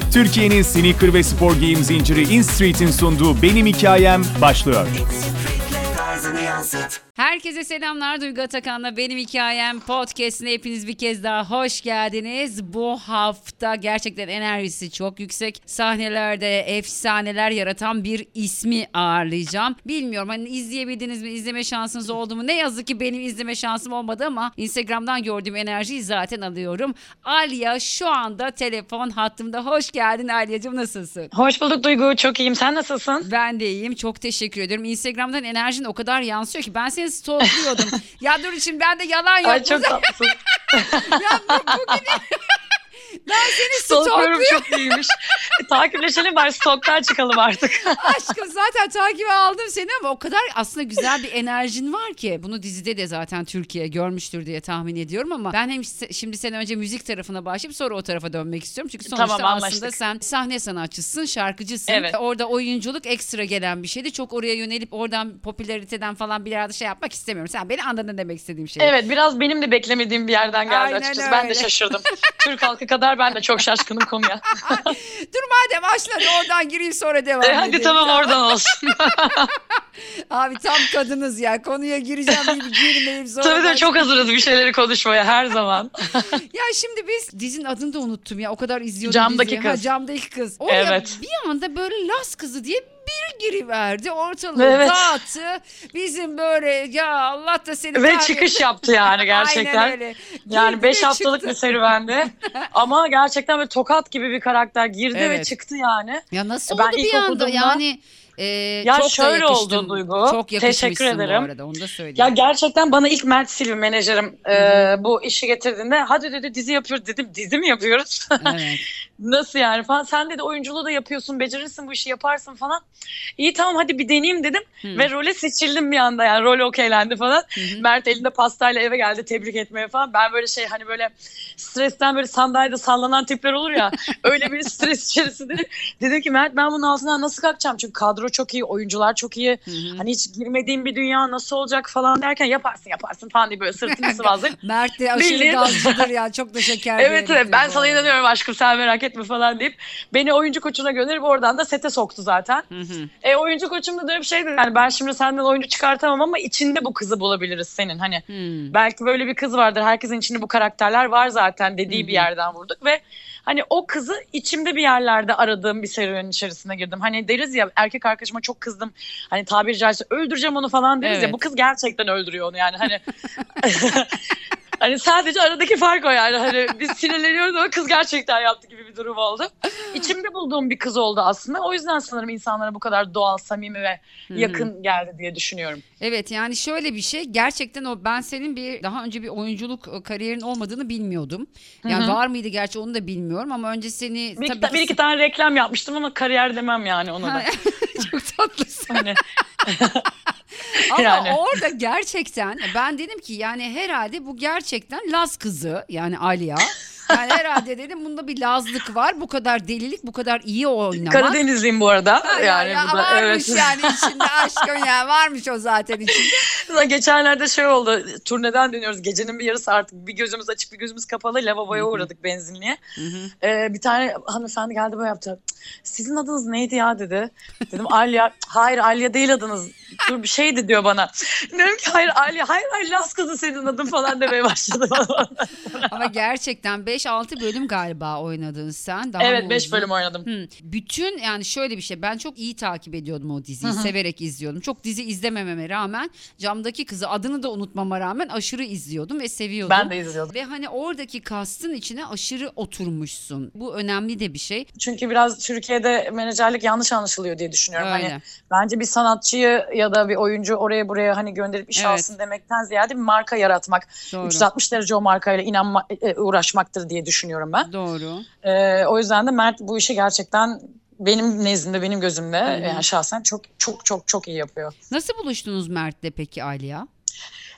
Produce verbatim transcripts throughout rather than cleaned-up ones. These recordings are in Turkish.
Türkiye'nin sneaker ve spor giyim zinciri InStreet'in sunduğu Benim Hikayem başlıyor. Herkese selamlar. Duygu Atakan'la Benim Hikayem podcast'ine hepiniz bir kez daha hoş geldiniz. Bu hafta gerçekten enerjisi çok yüksek. Sahnelerde efsaneler yaratan bir ismi ağırlayacağım. Bilmiyorum hani izleyebildiniz mi, izleme şansınız oldu mu? Ne yazık ki benim izleme şansım olmadı ama Instagram'dan gördüğüm enerjiyi zaten alıyorum. Alya şu anda telefon hattımda. Hoş geldin Alya'cığım, nasılsın? Hoş bulduk Duygu, çok iyiyim. Sen nasılsın? Ben de iyiyim. Çok teşekkür ediyorum. Instagram'dan enerjin o kadar yansıyor ki ben seni stalklıyordum. Ya dur şimdi ben de yalan yok. Ay çok tatlısın. Ya bugün ben seni Stalklıyorum, stalklıyorum. çok iyiymiş. E, takipleşelim bari, stalktan çıkalım artık. Aşkım zaten takibe aldım seni ama o kadar aslında güzel bir enerjin var ki. Bunu dizide de zaten Türkiye görmüştür diye tahmin ediyorum ama ben hem şimdi sen önce müzik tarafına başlayıp sonra o tarafa dönmek istiyorum. Çünkü sonuçta Tamam, aslında anlaştık. sen sahne sanatçısın, şarkıcısın. Evet. Orada oyunculuk ekstra gelen bir şeydi. Çok oraya yönelip oradan popülariteden falan bir yerde şey yapmak istemiyorum. Sen beni anladın demek istediğim şey. Evet, biraz benim de beklemediğim bir yerden geldi Aynen açıkçası. öyle. Ben de şaşırdım. Türk halkı kadar ben de çok şaşkınım konuya. Dur madem başladı oradan gireyim sonra devam E, edeyim. hadi tamam, oradan olsun. Abi tam kadınız ya. Konuya gireceğim gibi girmeyeyim sonra. Tabii de başlayayım. çok hazırız bir şeyleri konuşmaya her zaman. Ya şimdi biz dizinin adını da unuttum ya. O kadar izliyordum Camdaki diziyi. kız. Ha, camdaki kız. Oraya Evet. bir anda böyle Las kızı diye bir giriverdi. Ortalığı Evet. dağıttı. Bizim böyle ya Allah da seni Ve kahretsin. çıkış yaptı yani gerçekten. Aynen öyle. Yani Girdi beş ve haftalık çıktı. bir serüvendi. Ama gerçekten böyle tokat gibi bir karakter girdi Evet. ve çıktı yani. Ya nasıl Ben oldu ilk bir anda okuduğumda- yani e, Ya çok da şöyle yakıştın. oldu Duygu. Çok yakışmışsın Teşekkür bu ederim. arada, onu da söyleyeyim. Ya gerçekten bana ilk Mert Silvi menajerim e, bu işi getirdiğinde hadi dedi dizi yapıyoruz dedim. Dizi mi yapıyoruz? Evet. Nasıl yani falan. Sen dedi oyunculuğu da yapıyorsun, becerirsin bu işi, yaparsın falan. İyi tamam hadi bir deneyeyim dedim. Hı. Ve role seçildim bir anda, yani rol okeylendi falan. Hı hı. Mert elinde pastayla eve geldi tebrik etmeye falan. Ben böyle şey hani böyle stresten böyle sandalyede sallanan tipler olur ya. Öyle bir stres içerisinde. Dedim ki Mert ben bunun altından nasıl kalkacağım? Çünkü kadro çok iyi, oyuncular çok iyi. Hı hı. Hani hiç girmediğim bir dünya nasıl olacak falan derken yaparsın yaparsın falan diye böyle sırtını sıvazlayıp. Mert de aşırı Bildiğin- gazcıdır ya. Çok da şeker bir Evet evet heriftir ben bu sana arada. inanıyorum aşkım, sen merak etme falan deyip beni oyuncu koçuna gönderip oradan da sete soktu zaten. Hı hı. E, oyuncu koçum da böyle bir şey dedi. Yani ben şimdi senden oyuncu çıkartamam ama içinde bu kızı bulabiliriz senin. Hani Hı. belki böyle bir kız vardır. Herkesin içinde bu karakterler var zaten dediği Hı hı. bir yerden vurduk ve hani o kızı içimde bir yerlerde aradığım bir serüvenin içerisine girdim. Hani deriz ya, erkek arkadaşıma çok kızdım. Hani tabiri caizse öldüreceğim onu falan deriz Evet. ya. Bu kız gerçekten öldürüyor onu yani. Hani hani sadece aradaki fark o yani. Hani biz sinirleniyoruz ama kız gerçekten yaptı gibi bir durum oldu. İçimde bulduğum bir kız oldu aslında. O yüzden sanırım insanlara bu kadar doğal, samimi ve Hı hı. yakın geldi diye düşünüyorum. Evet yani şöyle bir şey, gerçekten o, ben senin bir daha önce bir oyunculuk e, kariyerin olmadığını bilmiyordum. Yani Hı hı. var mıydı gerçi onu da bilmiyorum ama önce seni Bir, tabii iki, ki- bir iki tane reklam yapmıştım ama kariyer demem yani ona da. çok tatlısın. Hani Ama Yani. orada gerçekten ben dedim ki yani herhalde bu gerçekten Laz kızı yani Alya. Yani herhalde dedim bunda bir Lazlık var. Bu kadar delilik, bu kadar iyi oynamak. Karadenizliyim bu arada. Ha, ya, yani ya, bu da varmış evet. yani içinde aşkım ya, varmış o zaten içinde. Geçenlerde şey oldu. Turneden dönüyoruz. Gecenin bir yarısı artık. Bir gözümüz açık bir gözümüz kapalı. Lavaboya Hı hı. uğradık benzinliğe. Hı hı. Ee, bir tane hanımefendi geldi böyle yaptı. Sizin adınız neydi ya dedi. Dedim Alya. Hayır Alya değil adınız. Dur bir şeydi diyor bana. Dedim ki hayır Alya. Hayır hayır Las kızı senin adın falan demeye başladı. Ama gerçekten beş altı bölüm galiba oynadın sen. Daha Evet mı beş uzun? bölüm oynadım. Hı. Bütün yani şöyle bir şey, ben çok iyi takip ediyordum o diziyi, Hı hı. severek izliyordum. Çok dizi izlemememe rağmen Camdaki Kızı adını da unutmama rağmen aşırı izliyordum ve seviyordum. Ben de izliyordum. Ve hani oradaki kastın içine aşırı oturmuşsun. Bu önemli de bir şey. Çünkü biraz Türkiye'de menajerlik yanlış anlaşılıyor diye düşünüyorum. Öyle. Hani bence bir sanatçıyı ya da bir oyuncu oraya buraya hani gönderip iş Evet. alsın demekten ziyade bir marka yaratmak. Doğru. üç yüz altmış derece o markayla inanma, e, uğraşmaktır diye düşünüyorum ben. Doğru. Ee, o yüzden de Mert bu işi gerçekten benim nezdimde, benim gözümde Hı hı. yani şahsen çok çok çok çok iyi yapıyor. Nasıl buluştunuz Mert'le peki Alya?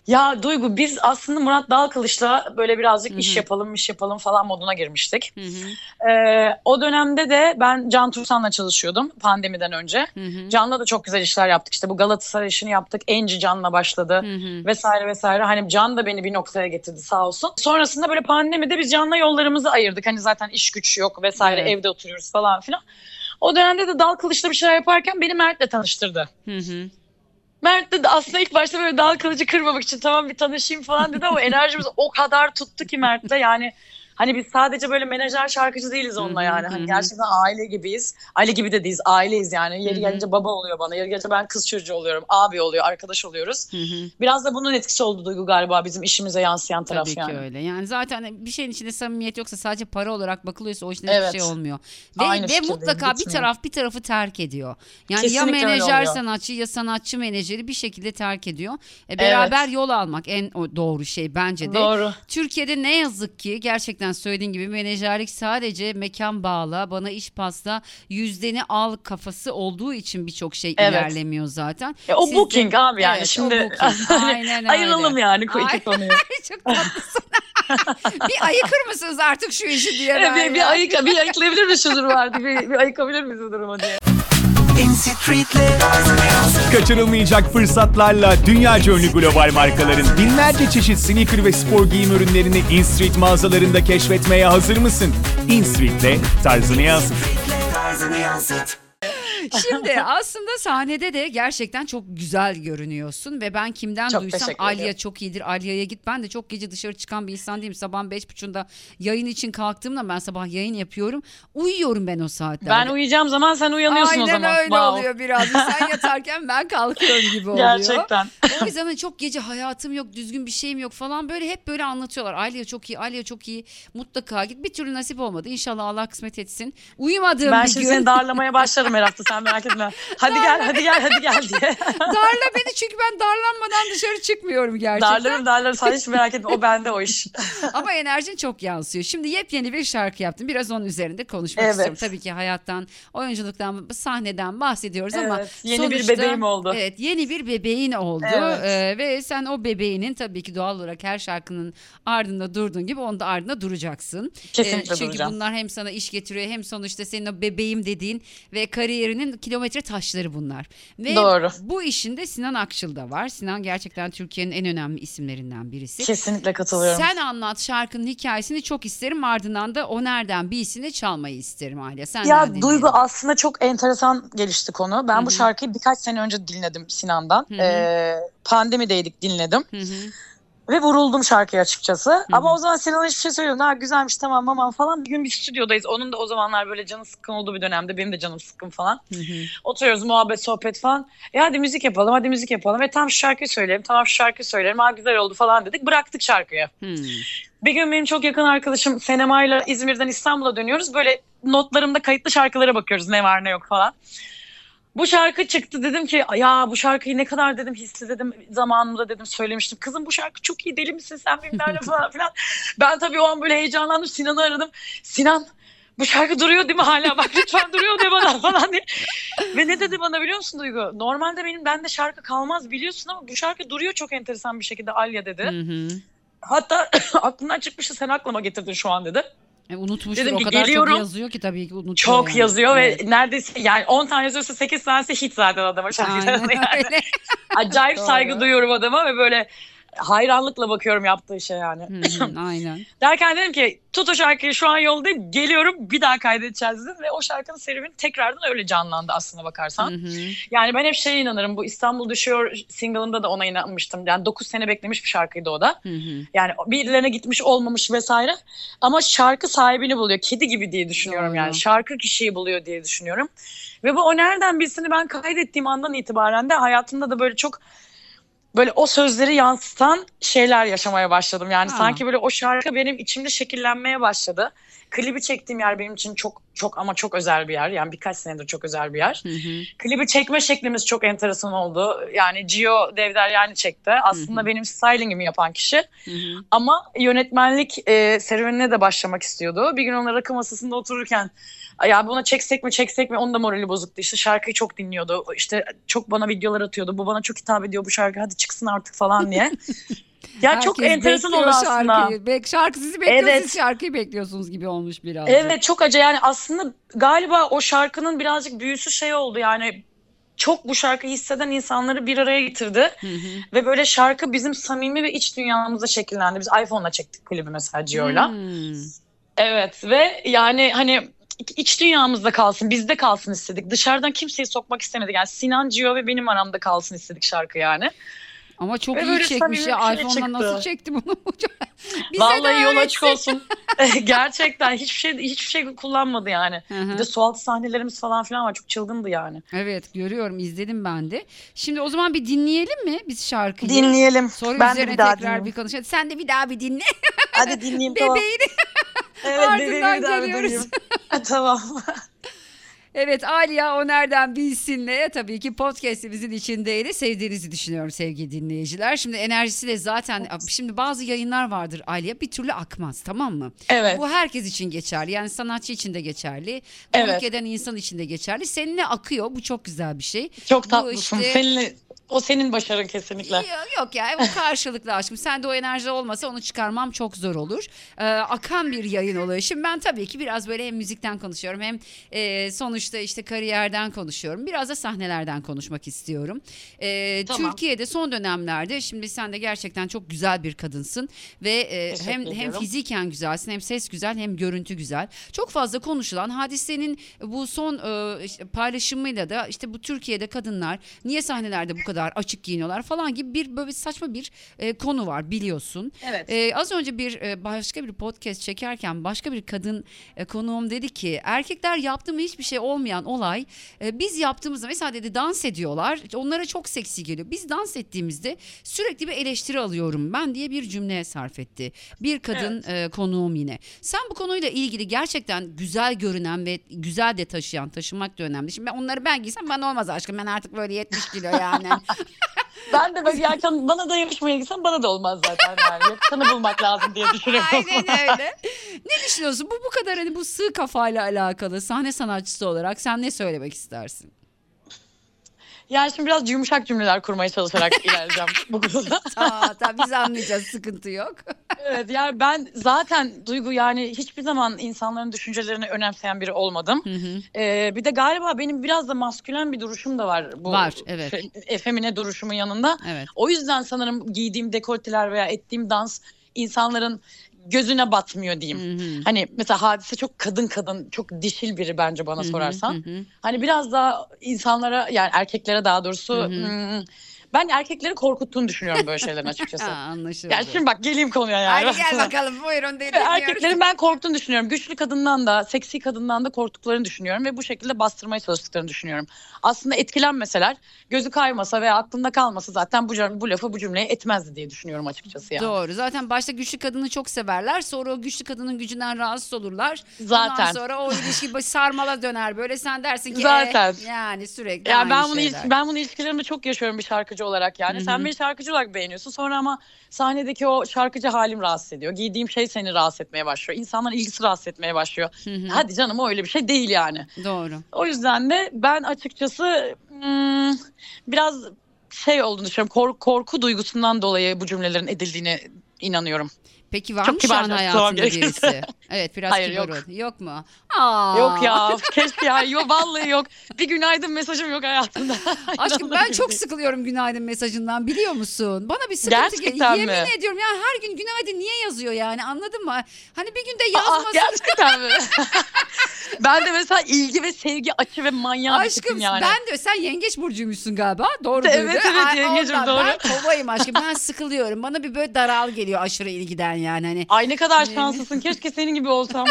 Ya Duygu, biz aslında Murat Dalkılıç'la böyle birazcık Hı hı. iş yapalım, iş yapalım falan moduna girmiştik. Hı hı. Ee, o dönemde de ben Can Tursan'la çalışıyordum pandemiden önce. Hı hı. Can'la da çok güzel işler yaptık. İşte bu Galatasaray işini yaptık. Enci Can'la başladı Hı hı. vesaire vesaire. Hani Can da beni bir noktaya getirdi sağ olsun. Sonrasında böyle pandemide biz Can'la yollarımızı ayırdık. Hani zaten iş güç yok vesaire, Evet. evde oturuyoruz falan filan. O dönemde de Dalkılıç'la bir şeyler yaparken beni Mert'le tanıştırdı. Hı hı. Mert de aslında ilk başta böyle Dalkılıç'ı kırmamak için tamam bir tanışayım falan dedi ama enerjimiz o kadar tuttu ki Mert'le, yani hani biz sadece böyle menajer şarkıcı değiliz onunla, Hı hı, yani hı hani hı. gerçekten aile gibiyiz. Aile gibi de değiliz, aileyiz yani. Yeri Hı hı. gelince baba oluyor bana, yeri gelince ben kız çocuğu oluyorum, abi oluyor, arkadaş oluyoruz. Hı hı. Biraz da bunun etkisi oldu Duygu galiba, bizim işimize yansıyan taraf Tabii yani. ki öyle. Yani zaten bir şeyin içinde samimiyet yoksa, sadece para olarak bakılıyorsa o işin hiçbir Evet. şey olmuyor. Ve, Aynı ve fikirdeyim, mutlaka bir bitmiyor. taraf bir tarafı terk ediyor. Yani Kesinlikle ya öyle menajer oluyor. sanatçı ya sanatçı menajeri bir şekilde terk ediyor. E, beraber Evet. yol almak en o- doğru şey bence de. Doğru. Türkiye'de ne yazık ki gerçekten söylediğin gibi menajerlik sadece mekan bağla, bana iş pasla, yüzdeni al kafası olduğu için birçok şey Evet. ilerlemiyor zaten. E, o Siz de- booking abi yani Evet, o şimdi booking. Aynen öyle. ayıralım yani Ay- iki konuyu. Çok tatlısın. Bir ayıkır mısınız artık şu işi diye ben bir, bir, ya. ayık, bir ayıklayabilir miyiz şu durumu artık? Bir, bir ayıkabilir miyiz bu durumu diye. Kaçırılmayacak fırsatlarla dünyaca ünlü global markaların binlerce çeşit sneaker ve spor giyim ürünlerini InStreet mağazalarında keşfetmeye hazır mısın? InStreet'le tarzını yansıt. Şimdi aslında sahnede de gerçekten çok güzel görünüyorsun ve ben kimden Çok duysam teşekkür Alya ederim. çok iyidir, Alya'ya git. Ben de çok gece dışarı çıkan bir insan değilim. Sabah beş buçuğunda yayın için kalktığımda, ben sabah yayın yapıyorum. Uyuyorum ben o saatlerde. Ben uyuyacağım zaman sen uyanıyorsun Aynen o zaman. öyle Wow. oluyor birazcık. Sen yatarken ben kalkıyorum gibi oluyor. Gerçekten. O yüzden hani çok gece hayatım yok, düzgün bir şeyim yok falan, böyle hep böyle anlatıyorlar. Alya çok iyi, Alya çok iyi. Mutlaka git. Bir türlü nasip olmadı. İnşallah Allah kısmet etsin. Uyumadığım Ben bir şimdi gün. seni darlamaya başlarım her hafta, sen merak etme. Hadi gel, hadi gel, hadi gel diye. Darla beni, çünkü ben darlanmadan dışarı çıkmıyorum gerçekten. Darlarım darlarım, sen hiç merak etme, o bende o iş. Ama enerjin çok yansıyor. Şimdi yepyeni bir şarkı yaptım. Biraz onun üzerinde konuşmak Evet. istiyorum. Tabii ki hayattan, oyunculuktan, sahneden bahsediyoruz ama Evet, yeni bir sonuçta, bebeğim oldu. Evet, yeni bir bebeğin oldu. Evet. Ee, ve sen o bebeğinin tabii ki doğal olarak her şarkının ardında durduğun gibi onun da ardında duracaksın. Kesinlikle çünkü duracağım. bunlar hem sana iş getiriyor, hem sonuçta senin o bebeğim dediğin ve kariyerinin kilometre taşları bunlar. Ve Doğru. bu işinde Sinan Akçıl da var. Sinan gerçekten Türkiye'nin en önemli isimlerinden birisi. Kesinlikle katılıyorum. Sen anlat şarkının hikayesini, çok isterim. Ardından da o nereden bilsini çalmayı isterim Alya. Senden Ya dinleyelim. Duygu, aslında çok enteresan gelişti konu. Ben Hı hı. bu şarkıyı birkaç sene önce dinledim Sinan'dan. Hı hı. Ee, pandemideydik, dinledim. Hı hı. Ve vuruldum şarkıya açıkçası. Ama o zaman Sinan'a hiçbir şey söylüyorum. Ha, güzelmiş, tamam aman falan. Bir gün bir stüdyodayız. Onun da o zamanlar böyle canı sıkkın olduğu bir dönemde. Benim de canım sıkkın falan. Hı hı. Oturuyoruz, muhabbet, sohbet falan. E hadi müzik yapalım, hadi müzik yapalım. Ve tam şu şarkıyı söyleyelim, tamam şu şarkıyı söyleyelim. Ha, güzel oldu falan dedik. Bıraktık şarkıyı. Hı. Bir gün benim çok yakın arkadaşım Senema'yla İzmir'den İstanbul'a dönüyoruz. Böyle notlarımda kayıtlı şarkılara bakıyoruz, ne var ne yok falan. Bu şarkı çıktı, dedim ki ya bu şarkıyı ne kadar dedim hisli dedim, zamanımda dedim söylemiştim. Kızım bu şarkı çok iyi, deli misin sen bilmem ne falan filan. Ben tabii o an böyle heyecanlandım, Sinan'ı aradım. Sinan, bu şarkı duruyor değil mi hala, bak lütfen duruyor de bana falan diye. Ve ne dedi bana biliyor musun Duygu? Normalde benim bende şarkı kalmaz biliyorsun ama bu şarkı duruyor çok enteresan bir şekilde Alya dedi. Hı hı. Hatta aklımdan çıkmıştı, sen aklıma getirdin şu an dedi. E, unutmuştur, Dedim o ki kadar geliyorum. çok yazıyor ki tabii ki unutuyor. Çok yani. yazıyor Evet. ve neredeyse yani on tane yazıyorsa sekiz tanesi hit zaten adama şarkılarında Aynen yani. öyle. Acayip Doğru. saygı duyuyorum adama ve böyle hayranlıkla bakıyorum yaptığı işe yani. Hı hı, aynen. Derken dedim ki tut o şarkıyı, şu an yoldayım, geliyorum, bir daha kaydedeceğiz dedim. Ve o şarkının serüveni tekrardan öyle canlandı aslına bakarsan. Hı hı. Yani ben hep şeye inanırım, bu İstanbul Düşüyor single'ında da ona inanmıştım. Yani dokuz sene beklemiş bir şarkıydı o da. Hı hı. Yani birilerine gitmiş olmamış vesaire. Ama şarkı sahibini buluyor. Kedi gibi diye düşünüyorum. Doğru. Yani. Şarkı kişiyi buluyor diye düşünüyorum. Ve bu o nereden bilsini ben kaydettiğim andan itibaren de hayatımda da böyle çok böyle o sözleri yansıtan şeyler yaşamaya başladım. Yani Ha. sanki böyle o şarkı benim içimde şekillenmeye başladı. Klibi çektiğim yer benim için çok çok ama çok özel bir yer. Yani birkaç senedir çok özel bir yer. Hı hı. Klibi çekme şeklimiz çok enteresan oldu. Yani Gio Devderyani çekti. Aslında Hı hı. benim stylingimi yapan kişi. Hı hı. Ama yönetmenlik e, serüvenine de başlamak istiyordu. Bir gün onunla rakı masasında otururken Ya buna çeksek mi çeksek mi, onun da morali bozuktu. İşte şarkıyı çok dinliyordu. İşte çok bana videolar atıyordu. Bu bana çok hitap ediyor bu şarkı, hadi çıksın artık falan diye. Ya Herkes çok enteresan oldu bekliyor aslında. şarkıyı. Bek- şarkı sizi bekliyor, Evet. siz şarkıyı bekliyorsunuz gibi olmuş biraz. Evet, çok acayip yani, aslında galiba o şarkının birazcık büyüsü şey oldu yani, çok bu şarkıyı hisseden insanları bir araya getirdi. Hı hı. Ve böyle şarkı bizim samimi ve iç dünyamızda şekillendi. Biz iPhone'la çektik klibi mesela Gio'yla. Hmm. Evet ve yani hani iç dünyamızda kalsın, bizde kalsın istedik. Dışarıdan kimseyi sokmak istemedik. Yani Sinan, Gio ve benim aramda kalsın istedik şarkı yani. Ama çok Ve iyi böyle çekmiş ya. samimi bir şey iPhone'dan nasıl çıktı. çekti bunu? Bize de Vallahi yol öğretsin. açık olsun. Gerçekten hiçbir şey hiçbir şey kullanmadı yani. Hı hı. Bir de sualtı sahnelerimiz falan filan var. Çok çılgındı yani. Evet, görüyorum, izledim ben de. Şimdi o zaman bir dinleyelim mi biz şarkıyı? Dinleyelim. Sonra Ben de üzerine bir daha tekrar dinleyeyim. bir konuşalım. Sen de bir daha bir dinle. Hadi dinleyeyim, tamam. Bebeğini. Evet, Ardından bebeğimi bir daha geliyoruz. dinleyeyim. Tamam. Evet, Aliya O Nereden Bilsin'le tabii ki podcast'imizin içindeydi. Sevdiğinizi düşünüyorum sevgili dinleyiciler. Şimdi enerjisiyle zaten, şimdi bazı yayınlar vardır Aliya, bir türlü akmaz, tamam mı? Evet. Bu herkes için geçerli, yani sanatçı için de geçerli. Konuk Evet. eden insan için de geçerli. Seninle akıyor, bu çok güzel bir şey. Çok Bu tatlısın. işte- Seninle, o senin başarın kesinlikle. Yok, yok ya, bu karşılıklı aşkım. Sen de o enerji olmasa onu çıkarmam çok zor olur. Ee, akan bir yayın oluyor. Şimdi ben tabii ki biraz böyle hem müzikten konuşuyorum hem e, sonuçta işte kariyerden konuşuyorum. Biraz da sahnelerden konuşmak istiyorum. Ee, Tamam. Türkiye'de son dönemlerde, şimdi sen de gerçekten çok güzel bir kadınsın ve e, Teşekkür hem hem ediyorum. fiziken güzelsin, hem ses güzel, hem görüntü güzel. Çok fazla konuşulan Hadise'nin bu son e, işte paylaşımıyla da işte bu Türkiye'de kadınlar niye sahnelerde bu kadar açık giyiniyorlar falan gibi bir böyle saçma bir e, konu var, biliyorsun. Evet. E, az önce bir e, başka bir podcast çekerken başka bir kadın e, konuğum dedi ki, erkekler yaptı mı hiçbir şey olmayan olay, e, biz yaptığımızda mesela dedi dans ediyorlar, onlara çok seksi geliyor. Biz dans ettiğimizde sürekli bir eleştiri alıyorum ben diye bir cümle sarf etti. Bir kadın e, konuğum yine. Sen bu konuyla ilgili gerçekten güzel görünen ve güzel de taşıyan, taşımak da önemli. Şimdi ben onları ben giysem bana olmaz aşkım, ben artık böyle yetmiş kilo yani. Ben de böyle yerken bana da yarışmaya gitsen bana da olmaz zaten yani. Yakışanı bulmak lazım diye düşünüyorum. Aynen öyle. Ne düşünüyorsun? Bu bu kadar hani bu sığ kafayla alakalı, sahne sanatçısı olarak sen ne söylemek istersin? Yani şimdi biraz yumuşak cümleler kurmaya çalışarak ilerleyeceğim bu konuda. Aa, tabii biz anlayacağız, sıkıntı yok. Evet, yani ben zaten Duygu, yani hiçbir zaman insanların düşüncelerini önemseyen biri olmadım. Hı hı. Ee, bir de galiba benim biraz da maskülen bir duruşum da var. Bu Var, evet. fe- efemine duruşumun yanında. Evet. O yüzden sanırım giydiğim dekolteler veya ettiğim dans insanların gözüne batmıyor diyeyim. Hı hı. Hani mesela Hadise çok kadın kadın, çok dişil biri bence bana Hı hı, sorarsan. hı hı. Hani biraz daha insanlara, yani erkeklere daha doğrusu, Hı hı. hmm, ben erkekleri korkuttuğunu düşünüyorum böyle şeylerin açıkçası. Ha, anlaşıldı. Yani şimdi bak, geleyim konuya yani. Hadi gel bakalım, buyurun dedi. Erkeklerin ben korktuğunu düşünüyorum. Güçlü kadından da, seksi kadından da korktuklarını düşünüyorum ve bu şekilde bastırmaya çalıştıklarını düşünüyorum. Aslında etkilenmeseler, gözü kaymasa veya aklında kalmasa zaten bu, bu lafı, bu cümleyi etmezdi diye düşünüyorum açıkçası yani. Doğru. Zaten başta güçlü kadını çok severler. Sonra o güçlü kadının gücünden rahatsız olurlar. Zaten. Ondan sonra o ilişki baş- sarmala döner böyle. Sen dersin ki Zaten. "Eh, yani sürekli Ya aynı ben bunu şeyler." il- ben bunu ilişkilerimde çok yaşıyorum bir şarkıcı olarak yani. Hı hı. Sen beni şarkıcı olarak beğeniyorsun. Sonra ama sahnedeki o şarkıcı halim rahatsız ediyor. Giydiğim şey seni rahatsız etmeye başlıyor. İnsanların ilgisi rahatsız etmeye başlıyor. Hı hı. Hadi canım, o öyle bir şey değil yani. Doğru. O yüzden de ben açıkçası hmm, biraz şey olduğunu düşünüyorum. Korku, korku duygusundan dolayı bu cümlelerin edildiğine inanıyorum. Peki var Çok mı şu an kibarca hayatında söylemem gerekirse. birisi? Evet, biraz Hayır, kibar yok. ol. Yok mu? Aa. Yok ya, keşke ya. Yok, vallahi yok. Bir günaydın mesajım yok hayatımda. Aşkım İnanılır ben gibi çok değil. sıkılıyorum günaydın mesajından, biliyor musun? Bana bir sıkıntı geliyor. Gerçekten Yemin mi? ediyorum ya, her gün günaydın niye yazıyor yani, anladın mı? Hani bir günde Aa, yazmasın. gerçekten mi? Ben de mesela ilgi ve sevgi açı ve manyağı bir Aşkım tipim yani. ben de, sen yengeç burcuymuşsun galiba. Doğru Evet, duydum. evet, Ay, yengecim, ondan. doğru. Ben kovayım aşkım, ben sıkılıyorum. Bana bir böyle daral geliyor aşırı ilgiden yani. Hani Ay ne kadar şanslısın. Keşke senin gibi olsam.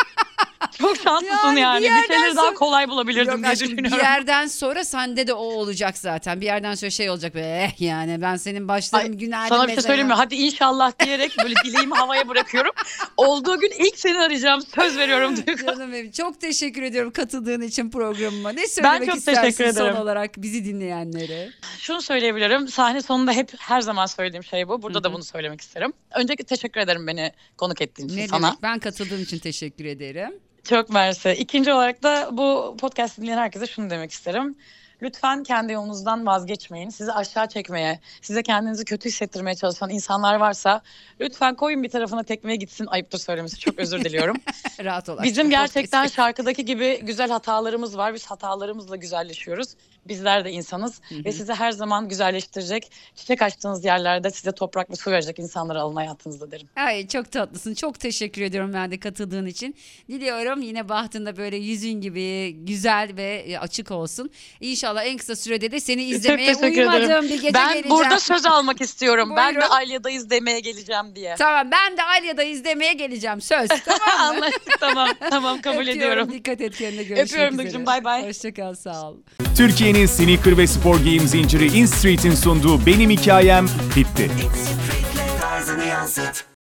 Çok şanslısın Yani yani. bir Bir, yerden şeyleri daha sonra- kolay bulabilirdim Yok diye aşkım, düşünüyorum. bir yerden sonra sende de o olacak zaten. Bir yerden sonra şey olacak böyle, eh yani ben senin başlarım Ay, günaydın sana bir şey mesajına. söyleyeyim mi? Hadi inşallah diyerek böyle dileğimi havaya bırakıyorum. Olduğu gün ilk seni arayacağım. Söz veriyorum Duygu. Canım benim, çok teşekkür ediyorum katıldığın için programıma. Ne söylemek çok istersin teşekkür son ederim. olarak bizi dinleyenlere? Şunu söyleyebilirim. Sahne sonunda hep her zaman söylediğim şey bu. Burada Hı hı. da bunu söylemek isterim. Öncelikle teşekkür ederim beni konuk ettiğin için Ne sana. demek? Ben katıldığım için teşekkür ederim. Çok mersi. İkinci olarak da bu podcast dinleyen herkese şunu demek isterim. Lütfen kendi yolunuzdan vazgeçmeyin. Sizi aşağı çekmeye, size kendinizi kötü hissettirmeye çalışan insanlar varsa lütfen koyun bir tarafına tekmeye gitsin. Ayıptır söylemesi. Çok özür diliyorum. Rahat ol. Bizim gerçekten şarkıdaki gibi güzel hatalarımız var. Biz hatalarımızla güzelleşiyoruz. Bizler de insanız. Hı hı. Ve sizi her zaman güzelleştirecek, çiçek açtığınız yerlerde size toprak ve su verecek insanları alın hayatınızda derim. Ay çok tatlısın. Çok teşekkür ediyorum ben de katıldığın için. Diliyorum yine bahtında böyle yüzün gibi güzel ve açık olsun. İnşallah en kısa sürede de seni izlemeye uyumadığım bir gece ben geleceğim. Ben burada söz almak istiyorum. Ben Buyurun. de Alya'da izlemeye geleceğim diye. Tamam, ben de Alya'da izlemeye geleceğim. Söz. Tamam mı? Anlaştık, tamam. Tamam, kabul Öpüyorum, ediyorum. Dikkat et kendine, görüşmek Öpüyorum üzere. Duygucuğum, bay bay. Hoşçakal, sağ ol. Türkiye'nin sneaker ve spor giyim zinciri InStreet'in sunduğu Benim Hikayem bitti.